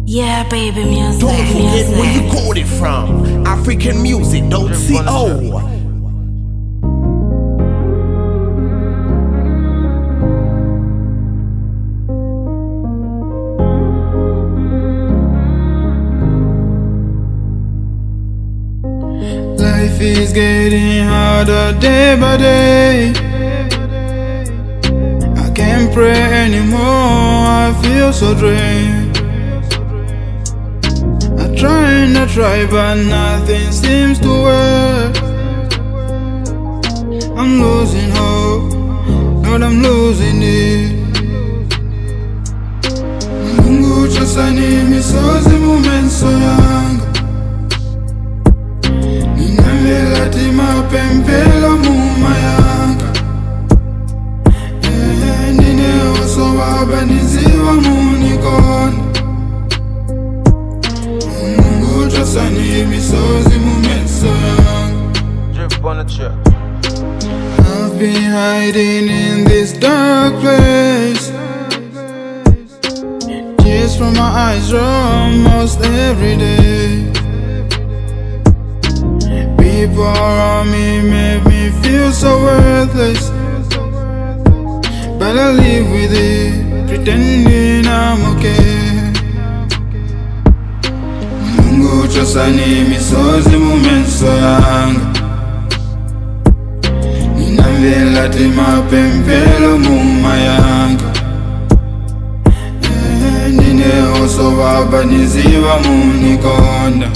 Yeah, baby, music. Don't forget where you got it from. African music, don't see oh. Life is getting harder day by day. I can't pray anymore, I feel so drained. I try, but nothing seems to work. I'm losing hope, Lord, I'm losing it. Mungu chasani misozi mumenso yangu. Ninalelati mapempelo mumayanga. Nine oso baba niziwa munikona. Mungu chasani misozi mumenso yangu. Drip on the track. I've been hiding in this dark place. Tears from my eyes almost every day. People around me make me feel so worthless, but I live with it, pretending I'm okay. Mungu chasani misozi mumenso yanga. Ninalelati mapempelo mumayanga. Nine oso baba niziwa munikonda.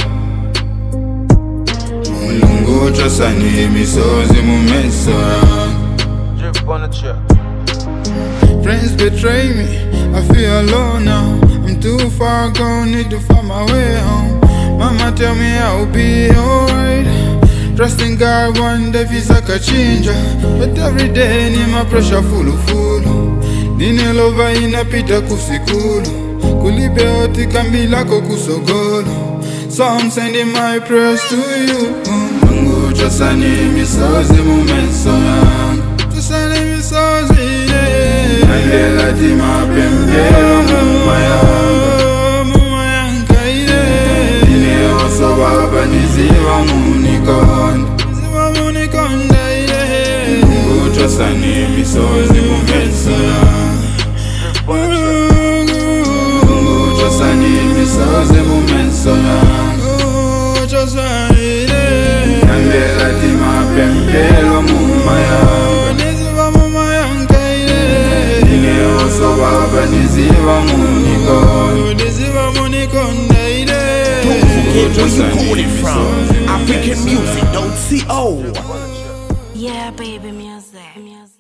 Mulungu chasani misozi mumenso yanga. Drip on the track. Friends betray me, I feel alone now. I'm too far gone, need to find my way home. Mama tell me I'll be alright. Trusting God one day feels like a changer. But every day ni my pressure fulu. Nine lova inapita kusikulu. Kulibe oti kambi lako kusogolo. So I'm sending my prayers to you. Mungu chasani misozi mumenso yangu. Chasani misozi, yeah. Nalelati mapempelo mumayanga, yeah. Nine oso baba niziwa munikonda, yeah. Mungu chasani misozi mumenso yangu. Mungu chasani misozi mumenso yangu. Nalelati mapempelo mumayanga. Nine oso baba niziwa munikonda, yeah. Don't forget where you got it from. African music, don't see oh. Yeah, baby, music.